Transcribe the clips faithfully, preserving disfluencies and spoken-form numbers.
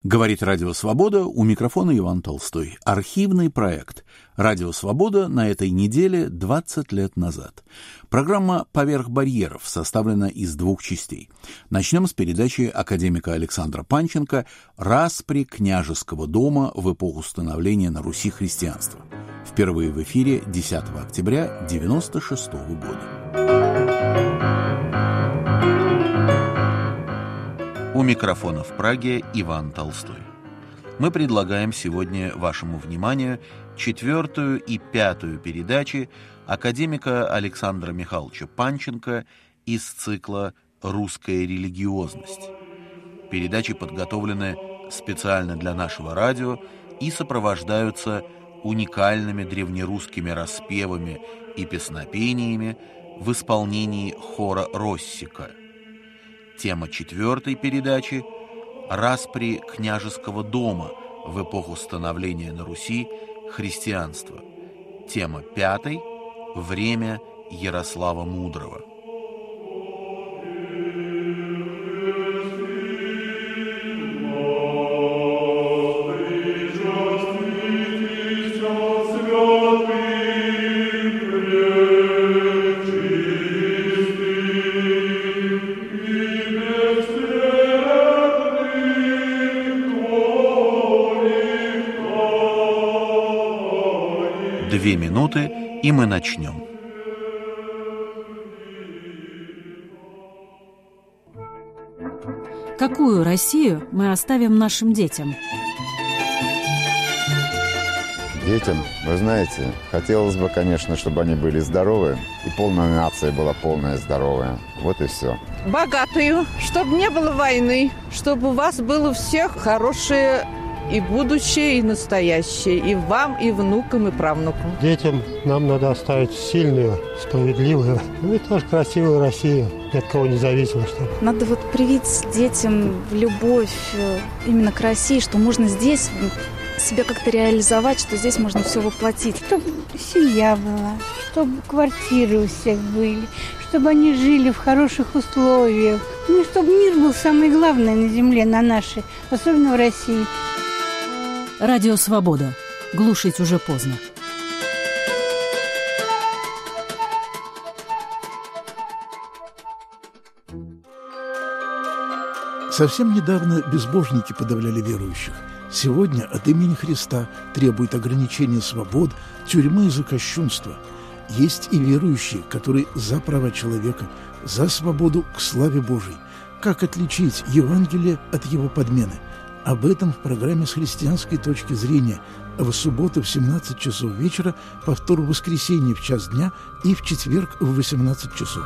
Говорит Радио Свобода, у микрофона Иван Толстой. Архивный проект. Радио Свобода на этой неделе двадцать лет назад. Программа «Поверх барьеров» составлена из двух частей. Начнем с передачи академика Александра Панченко «Распри княжеского дома в эпоху становления на Руси христианства». Впервые в эфире десятого октября девяносто шестого года. У микрофона в Праге Иван Толстой. Мы предлагаем сегодня вашему вниманию четвертую и пятую передачи академика Александра Михайловича Панченко из цикла «Русская религиозность». Передачи подготовлены специально для нашего радио и сопровождаются уникальными древнерусскими распевами и песнопениями в исполнении хора Россика. Тема четвертой передачи – «Распри княжеского дома в эпоху становления на Руси христианства». Тема пятой – «Время Ярослава Мудрого». Две минуты, и мы начнем. Какую Россию мы оставим нашим детям? Детям, вы знаете, хотелось бы, конечно, чтобы они были здоровы, и полная нация была полная здоровая. Вот и все. Богатую, чтобы не было войны, чтобы у вас было всех хорошее и будущее, и настоящее, и вам, и внукам, и правнукам. Детям нам надо оставить сильную, справедливую, ну и тоже красивую Россию, ни от кого не зависимо. Чтобы. Надо вот привить детям любовь именно к России, что можно здесь себя как-то реализовать, что здесь можно все воплотить. Чтобы семья была, чтобы квартиры у всех были, чтобы они жили в хороших условиях. Ну, чтобы мир был самое главное на земле, на нашей, особенно в России. Радио Свобода. Глушить уже поздно. Совсем недавно безбожники подавляли верующих. Сегодня от имени Христа требуют ограничения свобод, тюрьмы за кощунство. Есть и верующие, которые за права человека, за свободу к славе Божией. Как отличить Евангелие от его подмены? Об этом в программе «С христианской точки зрения». В субботу в семнадцать часов вечера, повтор в воскресенье в час дня и в четверг в восемнадцать часов.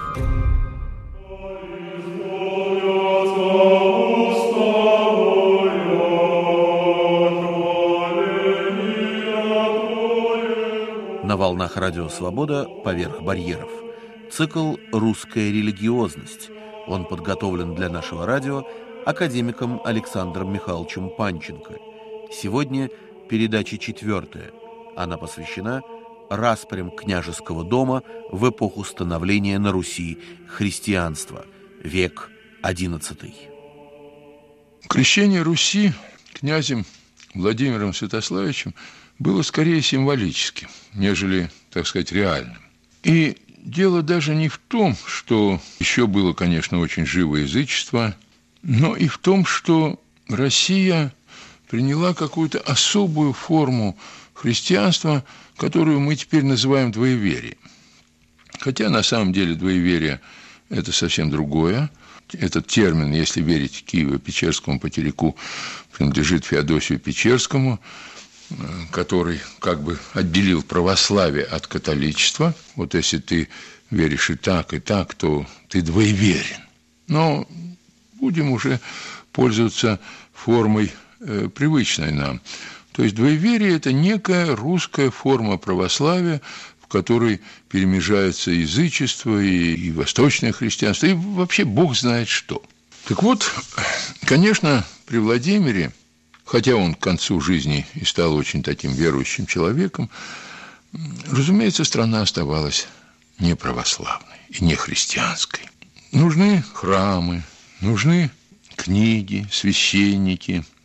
На волнах Радио Свобода «Поверх барьеров». Цикл «Русская религиозность». Он подготовлен для нашего радио академиком Александром Михайловичем Панченко. Сегодня передача четвертая. Она посвящена распрям княжеского дома в эпоху становления на Руси христианства, век одиннадцатый. Крещение Руси князем Владимиром Святославичем было скорее символическим, нежели, так сказать, реальным. И дело даже не в том, что еще было, конечно, очень живое язычество, но и в том, что Россия приняла какую-то особую форму христианства, которую мы теперь называем двоеверием. Хотя на самом деле двоеверие – это совсем другое. Этот термин, если верить Киево-Печерскому потеряку, принадлежит Феодосию Печерскому, который как бы отделил православие от католичества. Вот если ты веришь и так, и так, то ты двоеверен. Но будем уже пользоваться формой э, привычной нам. То есть двоеверие – это некая русская форма православия, в которой перемежается язычество и, и восточное христианство, и вообще Бог знает что. Так вот, конечно, при Владимире, хотя он к концу жизни и стал очень таким верующим человеком, разумеется, страна оставалась не православной и не христианской. Нужны храмы, нужны книги, священники,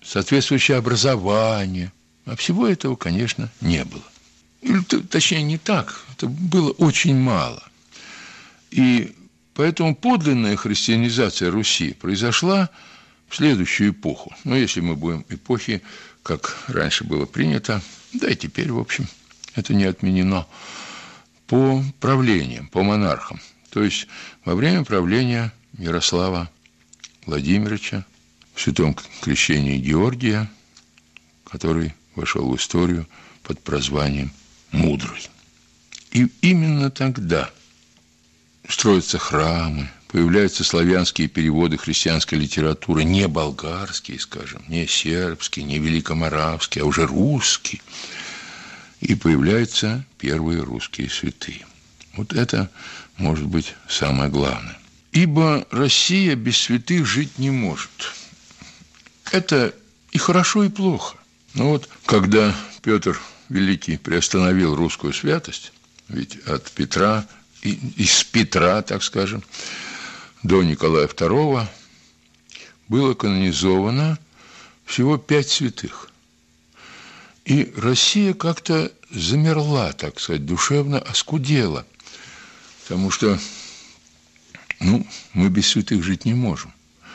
соответствующее образование. А всего этого, конечно, не было. Или, точнее, не так. Это было очень мало. И поэтому подлинная христианизация Руси произошла в следующую эпоху. Но если мы будем эпохи, как раньше было принято, да и теперь, в общем, это не отменено, по правлениям, по монархам. То есть во время правления Ярослава Владимировича, в святом крещении Георгия, который вошел в историю под прозванием «Мудрый». И именно тогда строятся храмы, появляются славянские переводы христианской литературы, не болгарские, скажем, не сербские, не великоморавские, а уже русские. И появляются первые русские святые. Вот это, может быть, самое главное. Ибо Россия без святых жить не может. Это и хорошо, и плохо. Но вот когда Петр Великий приостановил русскую святость, ведь от Петра, из Петра, так скажем, до Николая второго было канонизовано всего пять святых. И Россия как-то замерла, так сказать, душевно оскудела, потому что, ну, мы без святых жить не можем.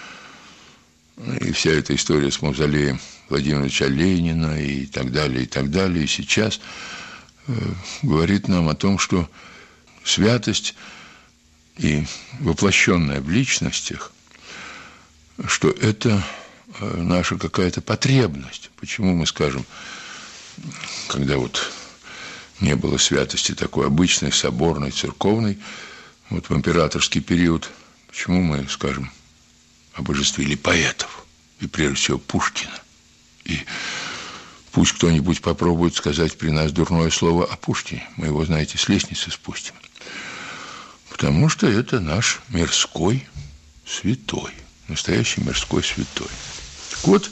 И вся эта история с мавзолеем Владимира Ильича Ленина и так далее, и так далее, и сейчас э, говорит нам о том, что святость и воплощенная в личностях, что это э, наша какая-то потребность. Почему мы скажем, когда вот не было святости такой обычной, соборной, церковной, вот в императорский период, почему мы, скажем, обожествили поэтов, и прежде всего Пушкина. И пусть кто-нибудь попробует сказать при нас дурное слово о Пушкине, мы его, знаете, с лестницы спустим. Потому что это наш мирской святой, настоящий мирской святой. Так вот,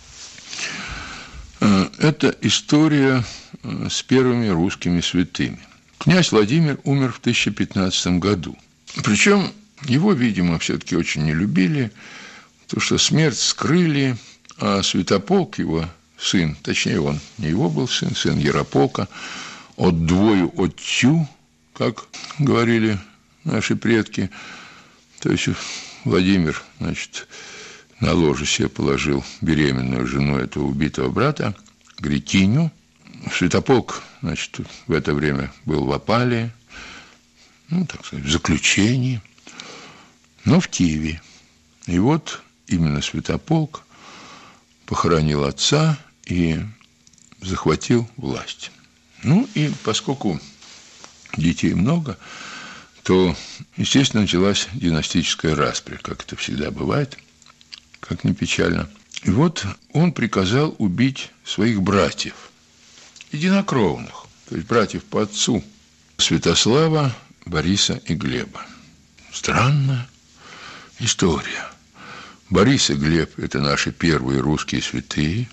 это история с первыми русскими святыми. Князь Владимир умер в тысяча пятнадцатом году. Причем его, видимо, все-таки очень не любили, потому что смерть скрыли, а Святополк, его сын, точнее, он не его был сын, сын Ярополка, от двою отцю, как говорили наши предки. То есть Владимир, значит, на ложе себе положил беременную жену этого убитого брата, Гретиню. Святополк, значит, в это время был в опале, ну, так сказать, в заключении, но в Киеве. И вот именно Святополк похоронил отца и захватил власть. Ну, и поскольку детей много, то, естественно, началась династическая распря, как это всегда бывает, как ни печально. И вот он приказал убить своих братьев, единокровных, то есть братьев по отцу, Святослава, Бориса и Глеба. Странная история. Борис и Глеб – это наши первые русские святые,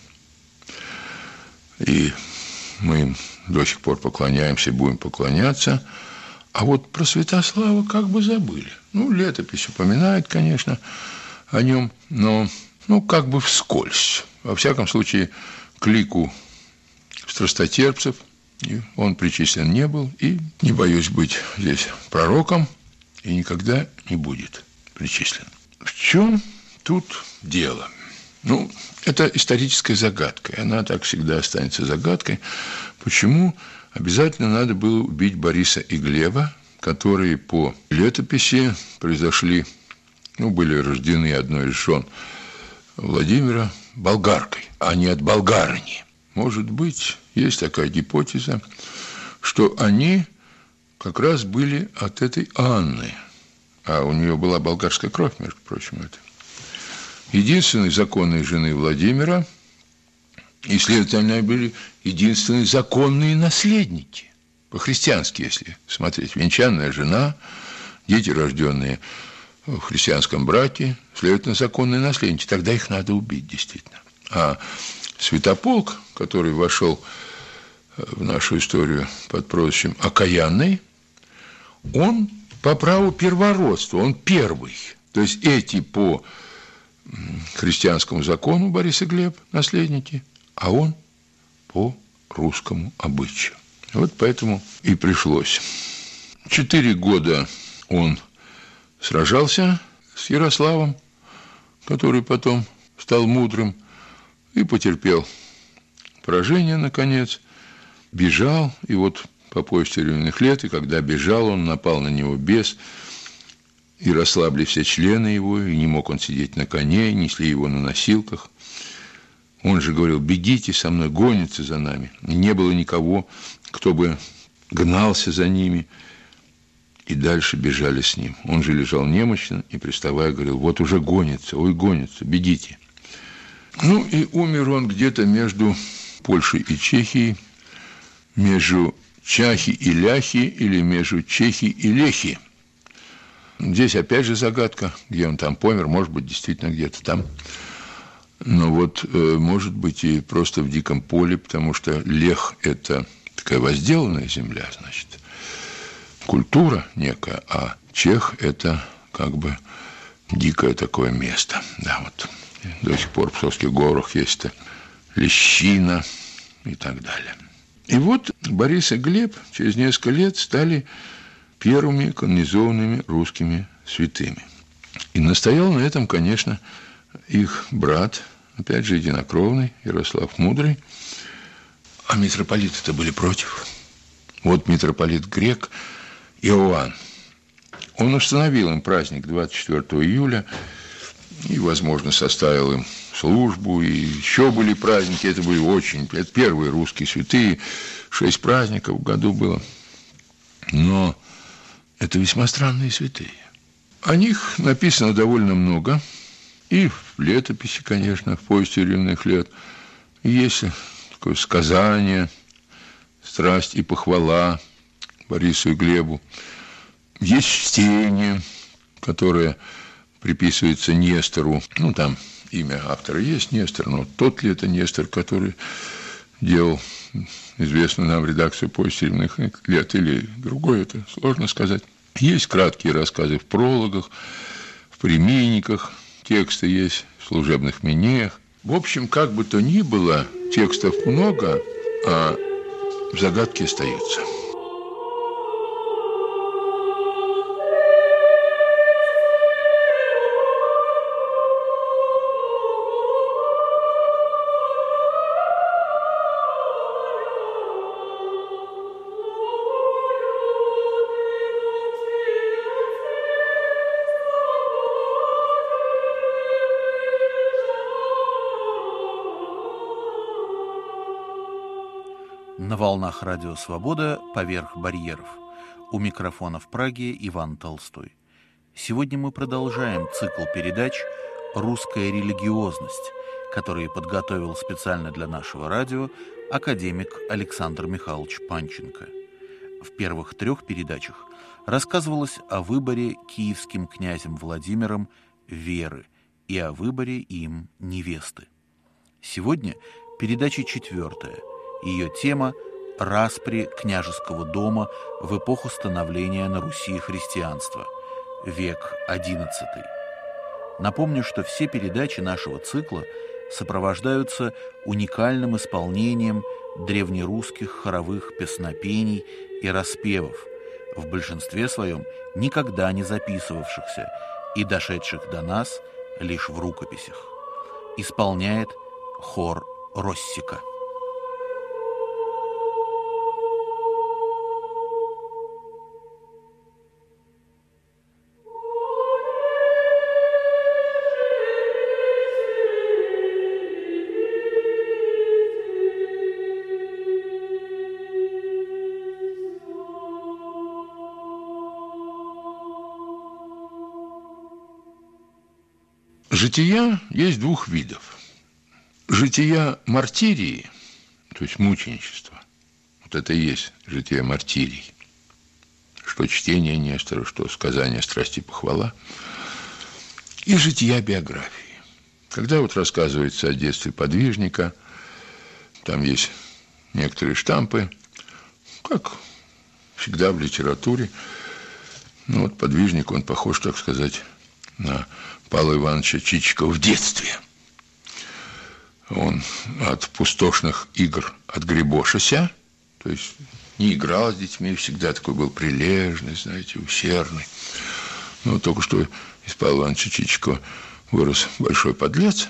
и мы им до сих пор поклоняемся, будем поклоняться. А вот про Святослава как бы забыли. Ну, летопись упоминает, конечно, о нем, но, ну, как бы вскользь. Во всяком случае, к лику страстотерпцев он причислен не был, и не боюсь быть здесь пророком, и никогда не будет причислен. В чем тут дело? Ну, это историческая загадка, и она так всегда останется загадкой. Почему обязательно надо было убить Бориса и Глеба, которые по летописи произошли, ну, были рождены одной из жен Владимира болгаркой, а не от болгарыни. Может быть, есть такая гипотеза, что они как раз были от этой Анны, а у нее была болгарская кровь, между прочим, это. Единственной законной жены Владимира, и, следовательно, они были единственные законные наследники. По-христиански, если смотреть. Венчанная жена, дети, рожденные в христианском браке, следовательно, законные наследники. Тогда их надо убить, действительно. А Святополк, который вошел в нашу историю под прозвищем Окаянный, он по праву первородства, он первый. То есть эти по христианскому закону Борис и Глеб, наследники, а он по русскому обычаю. Вот поэтому и пришлось. Четыре года он сражался с Ярославом, который потом стал мудрым, и потерпел поражение, наконец, бежал, и вот по повести временных лет, и когда бежал, он напал на него бес, и расслабли все члены его, и не мог он сидеть на коне, и несли его на носилках. Он же говорил: бегите со мной, гонятся за нами. И не было никого, кто бы гнался за ними, и дальше бежали с ним. Он же лежал немощно и, приставая, говорил: вот уже гонится, ой, гонится, бегите. Ну и умер он где-то между Польшей и Чехией, между Чахи и Ляхи или между Чехи и Лехи. Здесь опять же загадка, где он там помер, может быть, действительно где-то там. Но вот, может быть, и просто в диком поле, потому что Лех – это такая возделанная земля, значит, культура некая, а Чех – это как бы дикое такое место. Да, вот до сих пор в Псковских горах есть лещина и так далее. И вот Борис и Глеб через несколько лет стали первыми канонизованными русскими святыми. И настоял на этом, конечно, их брат, опять же, единокровный, Ярослав Мудрый. А митрополиты-то были против. Вот митрополит грек Иоанн. Он установил им праздник двадцать четвёртого июля и, возможно, составил им службу, и еще были праздники, это были очень, это первые русские святые, шесть праздников в году было. Но это весьма странные святые. О них написано довольно много, и в летописи, конечно, в повести временных лет, есть такое сказание, страсть и похвала Борису и Глебу, есть чтение, которое приписывается Нестору, ну, там имя автора есть, Нестор, но тот ли это Нестор, который делал известную нам редакцию повести временных лет, или другой, это сложно сказать. Есть краткие рассказы в прологах, в примийниках, тексты есть в служебных минеях. В общем, как бы то ни было, текстов много, а загадки остаются. На волнах радио «Свобода» «Поверх барьеров». У микрофона в Праге Иван Толстой. Сегодня мы продолжаем цикл передач «Русская религиозность», которые подготовил специально для нашего радио академик Александр Михайлович Панченко. В первых трех передачах рассказывалось о выборе киевским князем Владимиром веры и о выборе им невесты. Сегодня передача четвертая. Ее тема – распри княжеского дома в эпоху становления на Руси христианства, век одиннадцатый. Напомню, что все передачи нашего цикла сопровождаются уникальным исполнением древнерусских хоровых песнопений и распевов, в большинстве своем никогда не записывавшихся и дошедших до нас лишь в рукописях. Исполняет хор Россика. Жития есть двух видов. Жития мартирии, то есть мученичество. Вот это и есть жития мартирий. Что чтение Нестора, что сказание страсти и похвала. И жития биографии. Когда вот рассказывается о детстве подвижника, там есть некоторые штампы, как всегда в литературе. Ну вот подвижник, он похож, так сказать, на Павла Ивановича Чичикова в детстве. Он от пустошных игр отгребошася, то есть не играл с детьми, всегда такой был прилежный, знаете, усердный. Но только что из Павла Ивановича Чичикова вырос большой подлец,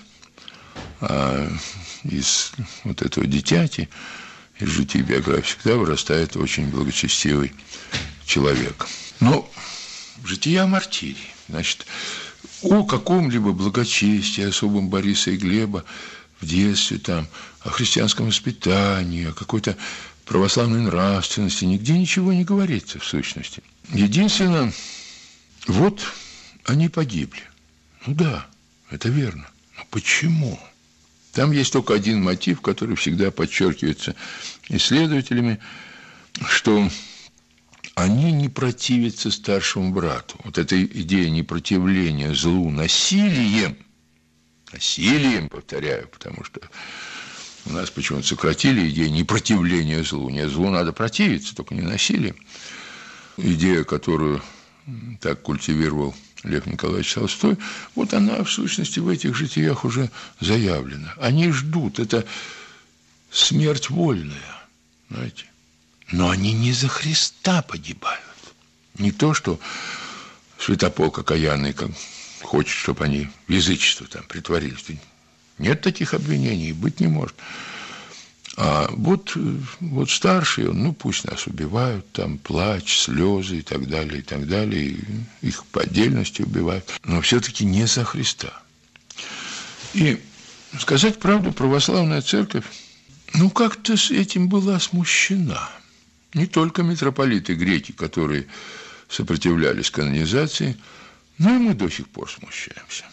а из вот этого дитяти, из житий биографии, всегда вырастает очень благочестивый человек. Но жития мартирий, значит, о каком-либо благочестии, особом Бориса и Глеба в детстве, там, о христианском воспитании, о какой-то православной нравственности, нигде ничего не говорится в сущности. Единственное, вот они погибли. Ну да, это верно. Но почему? Там есть только один мотив, который всегда подчеркивается исследователями, что они не противятся старшему брату. Вот эта идея непротивления злу насилием, насилием, повторяю, потому что у нас почему-то сократили идею непротивления злу. Нет, злу надо противиться, только не насилием. Идея, которую так культивировал Лев Николаевич Толстой, вот она, в сущности, в этих житиях уже заявлена. Они ждут, это смерть вольная, знаете. Но они не за Христа погибают. Не то, что святополк окаянный как хочет, чтобы они в язычество там притворились. Нет таких обвинений, быть не может. А вот, вот старший, он, ну, пусть нас убивают, там плач, слезы и так далее, и так далее. И их по отдельности убивают. Но все-таки не за Христа. И сказать правду, православная церковь, ну, как-то с этим была смущена. Не только митрополиты греки, которые сопротивлялись канонизации, но и мы до сих пор смущаемся.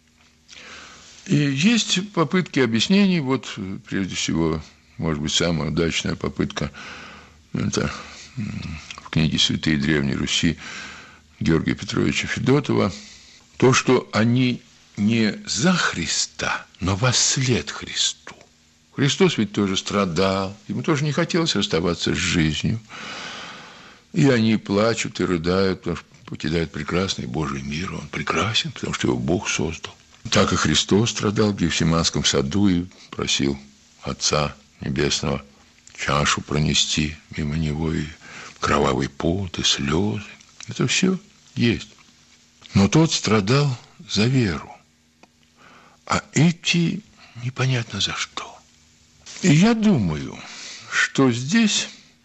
И есть попытки объяснений, вот прежде всего, может быть, самая удачная попытка, это в книге «Святые Древней Руси» Георгия Петровича Федотова, то, что они не за Христа, но вослед Христу. Христос ведь тоже страдал, ему тоже не хотелось расставаться с жизнью. И они плачут и рыдают, потому что покидают прекрасный Божий мир. Он прекрасен, потому что его Бог создал. Так и Христос страдал в Гефсиманском саду и просил Отца Небесного чашу пронести мимо него, и кровавый пот, и слезы. Это все есть. Но тот страдал за веру, а эти непонятно за что. И я думаю, что здесь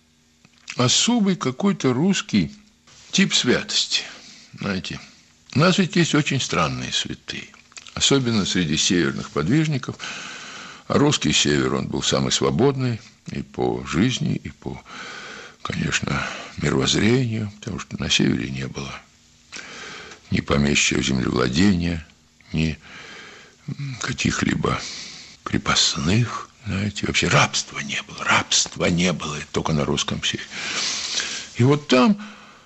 особый какой-то русский тип святости. Знаете, у нас ведь есть очень странные святые, особенно среди северных подвижников. А русский север, он был самый свободный и по жизни, и по, конечно, мировоззрению, потому что на севере не было ни помещичьего землевладения, ни каких-либо крепостных, знаете, вообще рабства не было, рабства не было, только на русском севере. И вот там,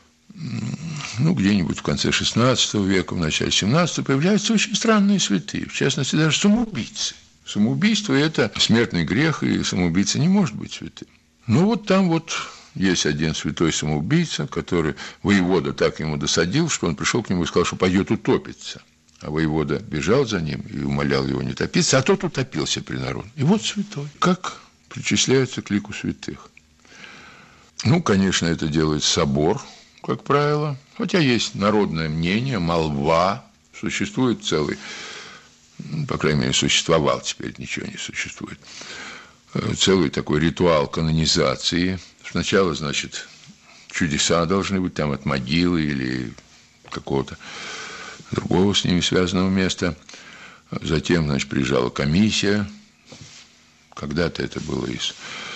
ну, где-нибудь в конце шестнадцатого века, в начале семнадцатого появляются очень странные святые, в частности, даже самоубийцы. Самоубийство – это смертный грех, и самоубийца не может быть святым. Ну, вот там вот есть один святой самоубийца, который воевода так ему досадил, что он пришел к нему и сказал, что пойдет утопиться. А воевода бежал за ним и умолял его не топиться, а тот утопился при народе. И вот святой. Как причисляется к лику святых? Ну, конечно, это делает собор, как правило. Хотя есть народное мнение, молва. Существует целый, по крайней мере, существовал, теперь ничего не существует, целый такой ритуал канонизации. Сначала, значит, чудеса должны быть там от могилы или какого-то другого с ними связанного места. Затем, значит, приезжала комиссия. Когда-то это было из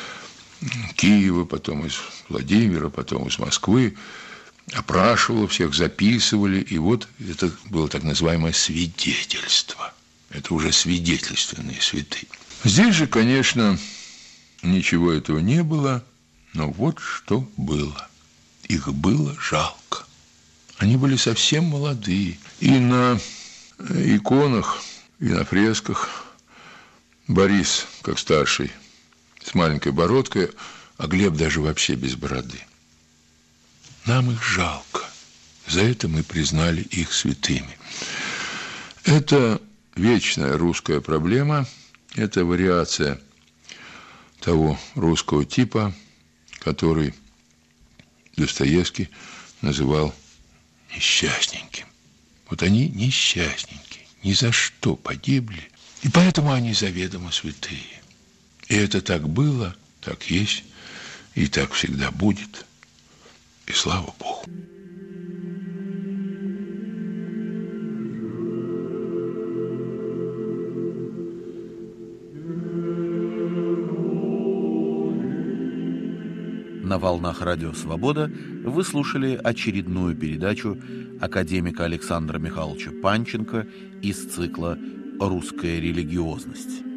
Киева, потом из Владимира, потом из Москвы. Опрашивала всех, записывали. И вот это было так называемое свидетельство. Это уже свидетельственные святые. Здесь же, конечно, ничего этого не было. Но вот что было. Их было жалко. Они были совсем молодые. И на иконах, и на фресках Борис, как старший, с маленькой бородкой, а Глеб даже вообще без бороды. Нам их жалко. За это мы признали их святыми. Это вечная русская проблема, это вариация того русского типа, который Достоевский называл несчастненьким. Вот они несчастненькие, ни за что погибли, и поэтому они заведомо святые. И это так было, так есть, и так всегда будет. И слава Богу. На волнах Радио Свобода вы слушали очередную передачу академика Александра Михайловича Панченко из цикла «Русская религиозность».